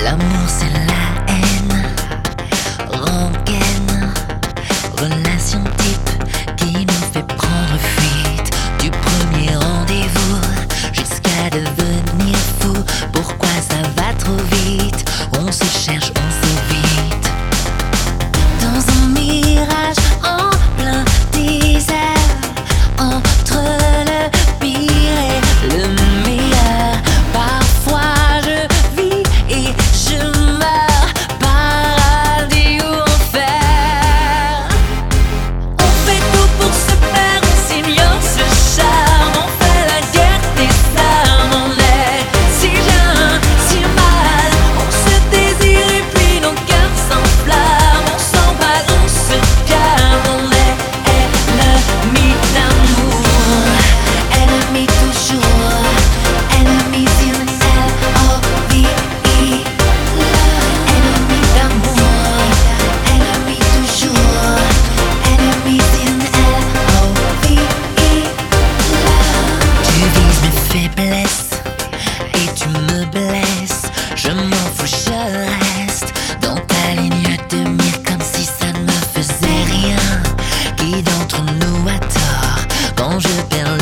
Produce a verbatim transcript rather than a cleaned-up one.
L'amour c'est la haine, rengaine, relation type qui nous fait prendre fuite. Du premier rendez-vous jusqu'à devenir fou. Pourquoi ça va trop vite? On se cherche, on s'évite. Dans un mirage en plein désert, entre le pire et le meilleur. Parfois je vis et je meurs, paradis ou enfer. On fait tout pour se perdre, on s'ignore ce charme. On fait la guerre des armes, on est si bien, si mal. On se désire et puis nos cœurs s'enflamment. On s'emballe, on se calme, on est ennemis d'amour, ennemis toujours, ennemis in L O V E. Ennemis d'amour, ennemis toujours, ennemis in L O V E. Tu vises mes faiblesses et tu me blesses. Je m'en fous, je reste dans ta ligne de mire comme si ça ne me faisait rien. Qui d'entre nous a tort quand je perds le